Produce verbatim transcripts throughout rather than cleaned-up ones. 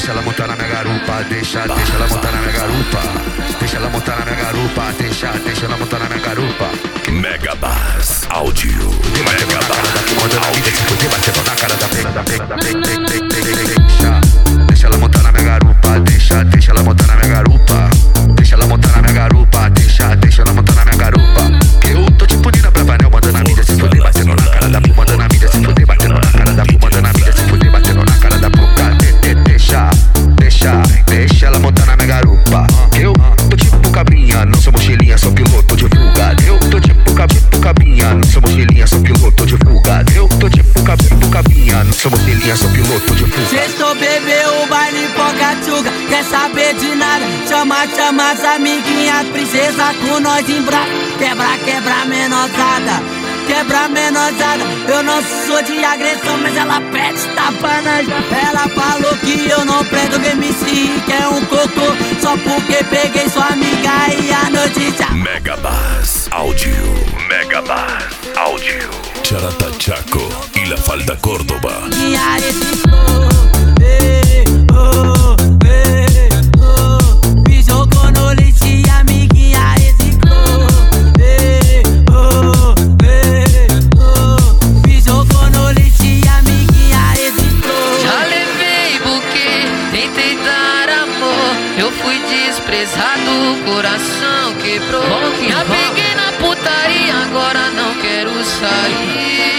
deixa ela montar na minha garupa, deixa, deixa ela montar na minha garupa, deixa ela montar na minha garupa, deixa, deixa ela montar na minha garupa. Megabass Áudio. Megabass Áudio. Se fuder batendo na cara da pega, da pega, da pega, deixa, deixa ela montar na minha garupa, deixa, deixa ela montar na minha garupa, deixa ela montar na minha garupa, deixa, deixa ela montar na minha garupa. Que eu tô tipo Nina Bravanel, mandando a mídia se fuder batendo na cara da pu, mandando a mídia se fuder batendo na cara da pu, mandando a mídia se fuder batendo na cara da puta. Deixa, deixa, deixa ela montar na minha garupa. Eu tô tipo cabrinha, não sou mochilinha, sou piloto de fuga. Eu tô tipo tipo cabrinha, não sou mochilinha, sou piloto de fuga. Eu tô tipo tipo cabrinha, não sou mochilinha, sou piloto de fuga. Sextou, bebeu, o baile pocatuga, quer saber de nada? Chama, chama as amiguinhas, princesa com nós em braço. Quebra, quebra, menosada, quebra, menosada. Eu não sou de agressão, mas ela pede tapa na janta. Ela falou que eu não prendo M C, que é um cocô, só porque peguei sua amiga e a notícia. Megabass Áudio. Megabass Áudio. Charatachaco y la falda Córdoba. E a esse flow, ei, oh, ei, oh. Me jogou no lixo, amiguinha, esse flow, ei, oh, ei, oh. Me jogou no lixo, amiguinha, esse flow. Já levei buquê, tentei dar amor, eu fui desprezado, coração quebrou. Me apeguei na putaria, agora não quero sair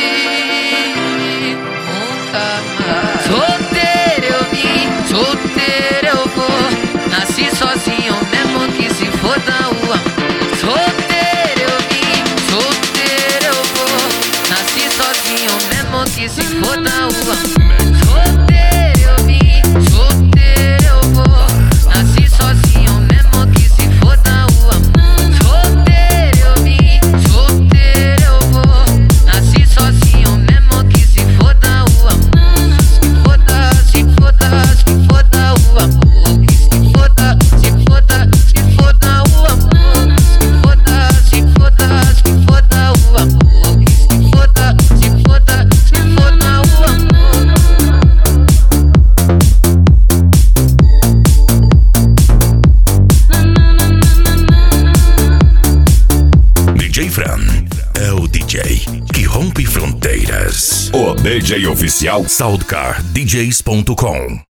nunca mais. Solteiro eu vim, solteiro eu vou, nasci sozinho mesmo que se foda o amor. Solteiro eu vim, solteiro eu vou, nasci sozinho mesmo que se foda o amor. Solteiro eu vim, solteiro eu vou, nasci sozinho mesmo que se foda o amor. Solteiro eu vim, solteiro eu vou, nasci sozinho mesmo que se foda o amor. Se foda, se foda, se foda o amor. Se foda, se foda, se foda o amor. Se foda, se foda, se foda o amor. Se foda, se foda, se foda o amor. D J Fran é o D J que rompe fronteiras. O D J oficial Soundcar D Js ponto com.